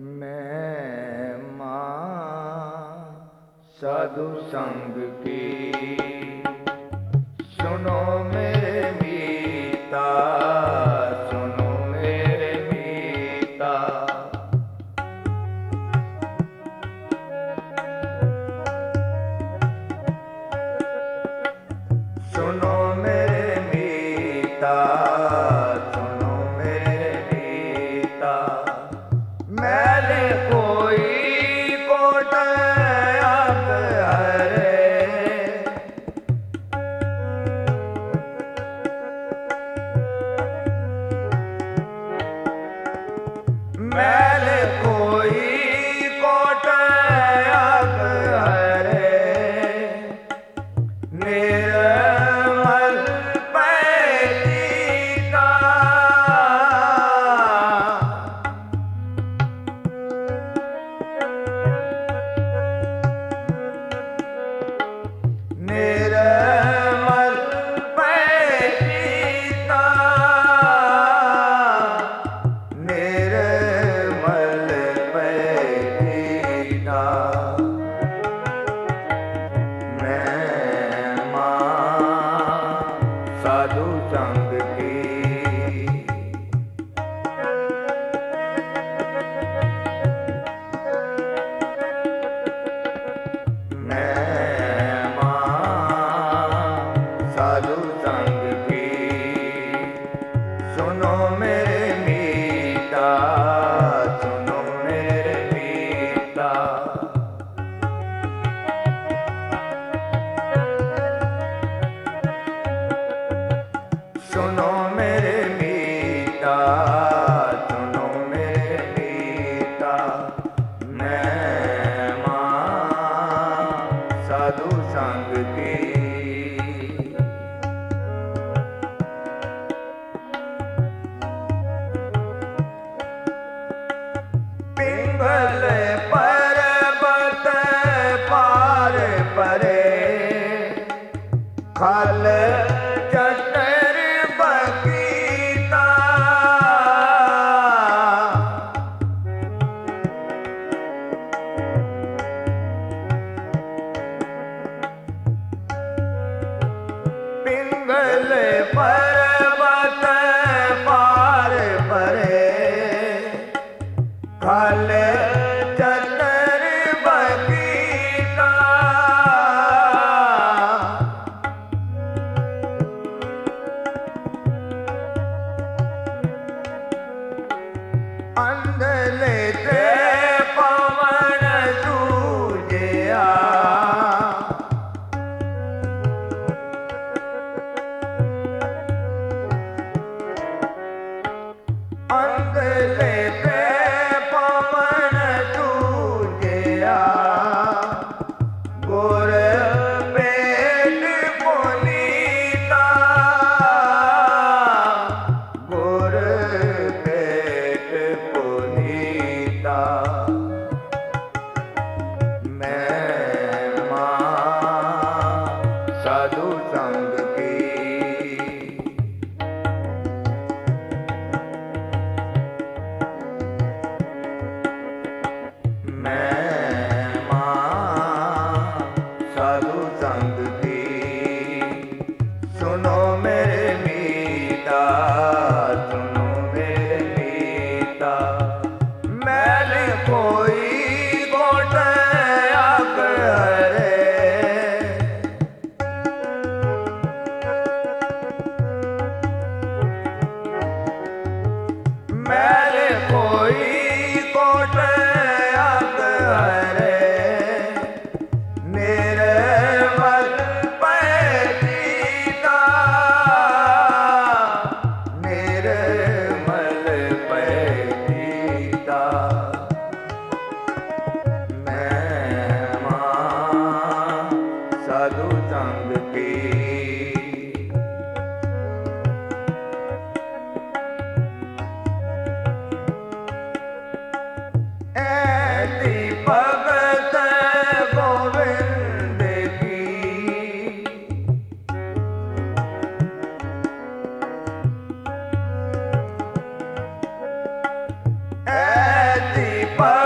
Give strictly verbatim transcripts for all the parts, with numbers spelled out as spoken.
मैं माँ साधु संग की सुनो मेरे मीता, सुनो मेरे मीता। सुनो मेरे मीता, सुनो मेरे मीता। मैले कोई कोट आप हरे, मैले कोई कोट आप हरे। निर्मल पैदीना, निर्मल पैदीना, निर्मल पैदीना। मैं माँ साधु संग की मैं माँ साधु संग की सुनो मेरे मीता, सुनो मेरे मीता। सुनो मेरे मीता, सुनो मेरे मीता। मैं माँ साधु संग की पिंगल पर्वत पार परे, खल चटर बगीता। पिंगल पर्वत पार परे, खल चतर बगीता। अंधले ते पवन सूझिया, अंधले ते पवन सूझिया। गुर पेट पुनीता, गुर पेट पुनीता। मैं माँ साधु संग की मैं माँ साधु संग की सुनो मेरे मीता, सुनो मेरे मीता। मैले कोई गोट आप हरे, मैले कोई कोट आप हरे। निर्मल पैदीना, निर्मल पैदीना। मैं माँ साधु संग की ऐसी भगत गोविंद की, ऐसी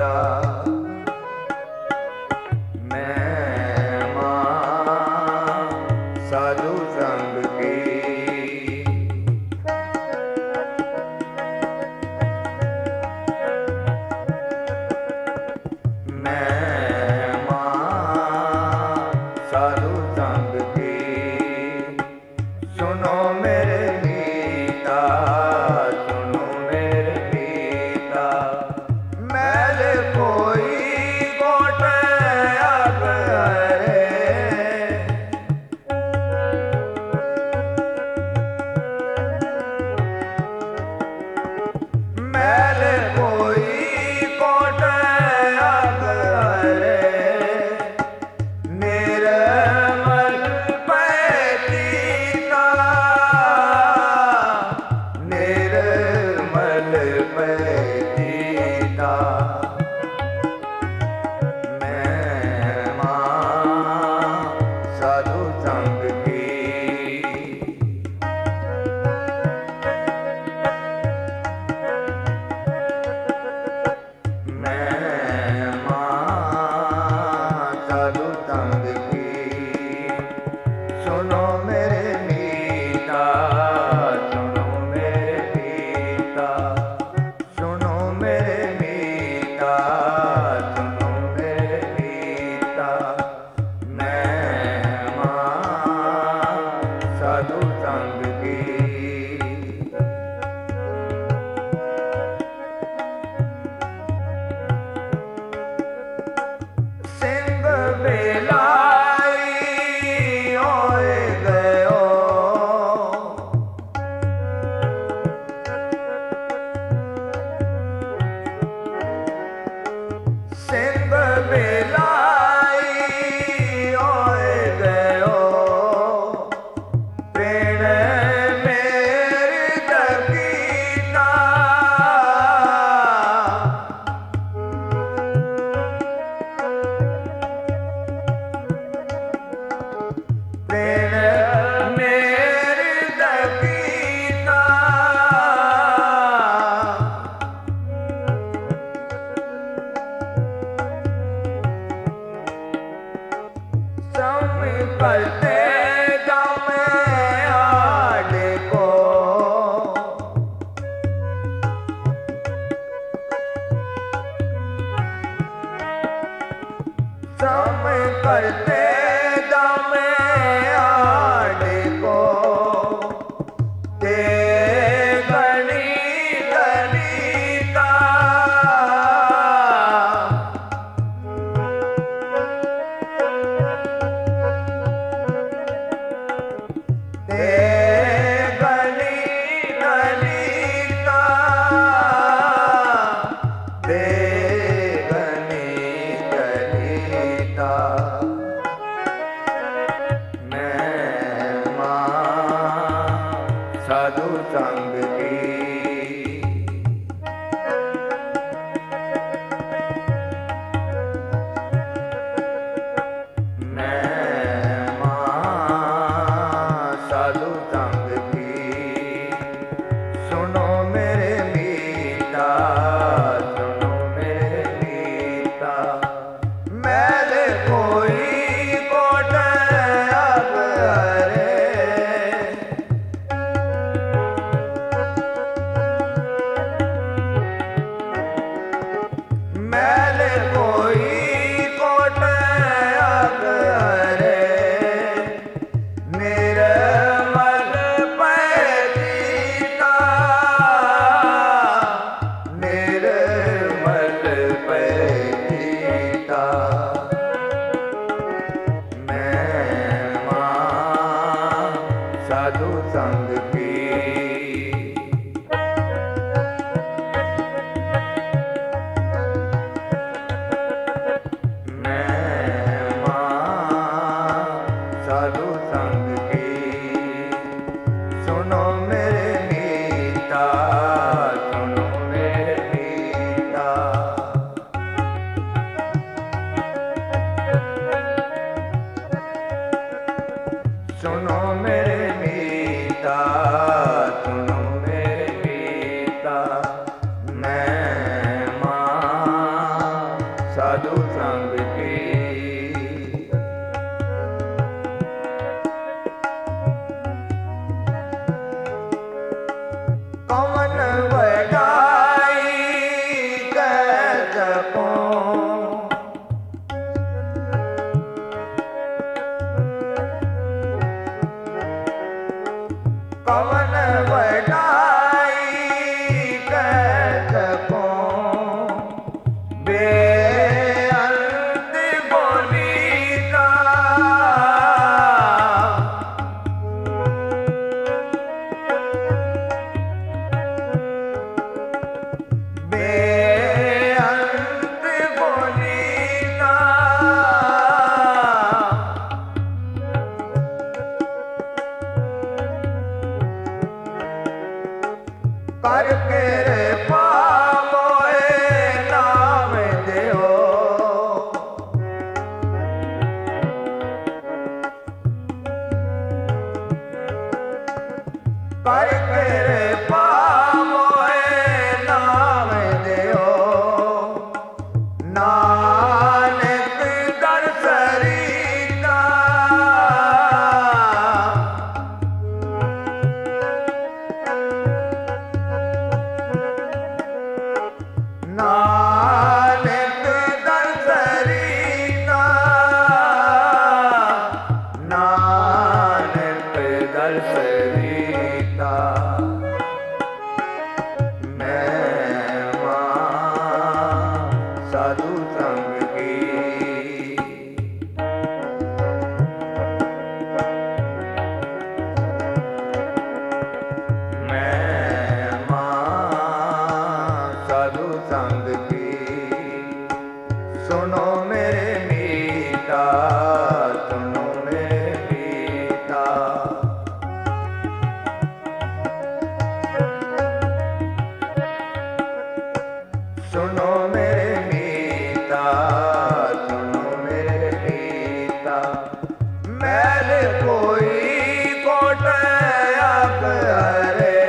पीता महिमा साधु संग की महिमा साधु संग की सुनो मेरे मीता सुनो मेरे मीता मैल कोई कोट अब हरे मैल कोई कोट अब हरे निर्मल पैतीता निर्मल पैतीता महिमा साधु संग की महिमा साधु संग की सुनो मेरे मीता सुनो मेरे मीता सुनो मेरे मीता सुनो मेरे मीता महिमा साधु संग की सिंह बेलाई होए गयो सिंह बेलाई होए गयो प्रेण मेरी दकीना प्रेण मेरी दकीना सम करते दम आड़े को सम करते दम आड़े को ते गणी गणिता ते गणी गणिता ते गणी गणिता महिमा साधु संग की महिमा साधु संग की सुनो मेरे मीता सुनो मेरे मीता मैल कोई कोट अब हरे मैल कोई कोट अब हरे निर्मल पैतीता निर्मल पैतीता महिमा साधु संग की ਸਾਧੂ ਸੰਗ ਕੀ। ਕਵਨ ਵਡਾਈ ਕਹਿ ਸਕੂੰ, ਕਵਨ ਵਡਾਈ ਕਹਿ ਸਕੂੰ, ਬੇਅੰਤ ਬੋਲੀ ਦਾ ਬੇਅੰਤ ਬੋਲੀ ਦਾ ਕਰ ਕਿਰਪਾ ਮੋਏ ਨਾਮ ਦਿਓ, ਕਰ ਕਿਰਪਾ ਮੋਏ ਨਾਮ ਦਿਓ, ਨਾਨਕ ਦਰ ਸਰੀਤਾ ਨਾਨਕ ਦਰ ਸਰੀਤਾ, ਨਾਨਕ ਦਰ ਸਰੀਤਾ। ਮੈਂ ਮਾਂ ਸਾਧੂ ਸੰਗ ਕੀ। ਮੈਂ ਮਾਂ ਸਾਧੂ ਸੰਗ ਕੀ। ਸੁਨੋ ਮੇਰੇ ਮੀਤਾ, ਸੁਨੋ ਮੇਰੇ ਮੀਤਾ, ਸੁਨੋ ਮੇਰੇ ਮੀਤਾ, ਸੁਨੋ ਮੇਰੇ ਮੀਤਾ। ਮੈਲ ਕੋਈ ਕੋਟ ਆਕਰੇ,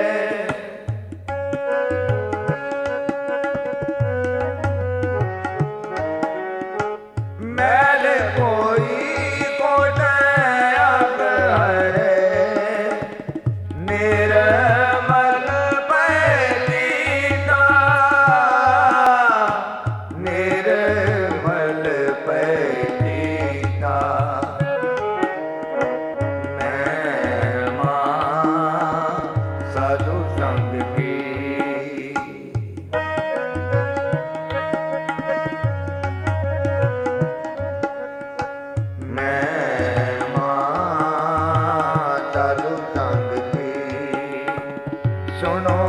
ਮੈਲ ਕੋਈ ਕੋਟ ਆਕਰੇ, ਨਿਰਮਲ ਪੈ ਦੀਨਾ, ਨਿਰਮਲ ਪੈ ਦੀਨਾ। ਮੈਂ ਮਾਂ ਸਾਧੂ ਸੰਗ ਕੀ। ਮੈਂ ਮਾਂ ਸਾਧੂ ਸੰਗ ਕੀ। ਸੁਣੋ